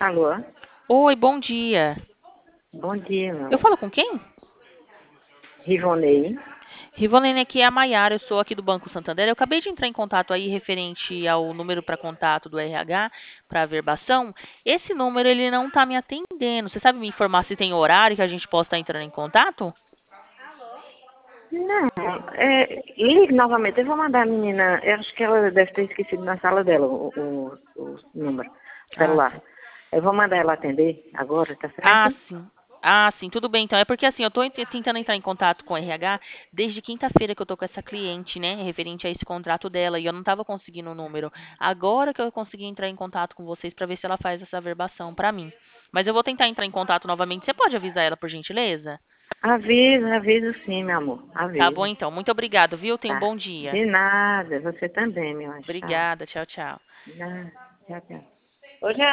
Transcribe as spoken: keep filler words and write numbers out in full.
Alô? Oi, bom dia. Bom dia, meu Eu amor. falo com quem? Rivonei. Rivonene, aqui é a Maiara, eu sou aqui do Banco Santander. Eu acabei de entrar em contato aí referente ao número para contato do R H para averbação. Esse número ele não está me atendendo. Você sabe me informar se tem horário que a gente possa estar entrando em contato? Não, é, ligue novamente. Eu vou mandar a menina. Eu acho que ela deve ter esquecido na sala dela o, o, o número, o Ah, celular. sim. Eu vou mandar ela atender agora, tá Ah, certo? sim. Ah, sim, tudo bem. Então, é porque assim, eu estou tentando entrar em contato com o R H desde quinta-feira que eu tô com essa cliente, né, referente a esse contrato dela, e eu não estava conseguindo o número. Agora que eu consegui entrar em contato com vocês para ver se ela faz essa averbação para mim. Mas eu vou tentar entrar em contato novamente. Você pode avisar ela, por gentileza? Aviso, aviso sim, meu amor. Tá bom, Aviso. então. Muito obrigado, viu? Tenha um Tá. bom dia. De nada. Você também, meu anjo. Tá. Obrigada. Tchau, tchau. De nada. Tchau, tchau. Hoje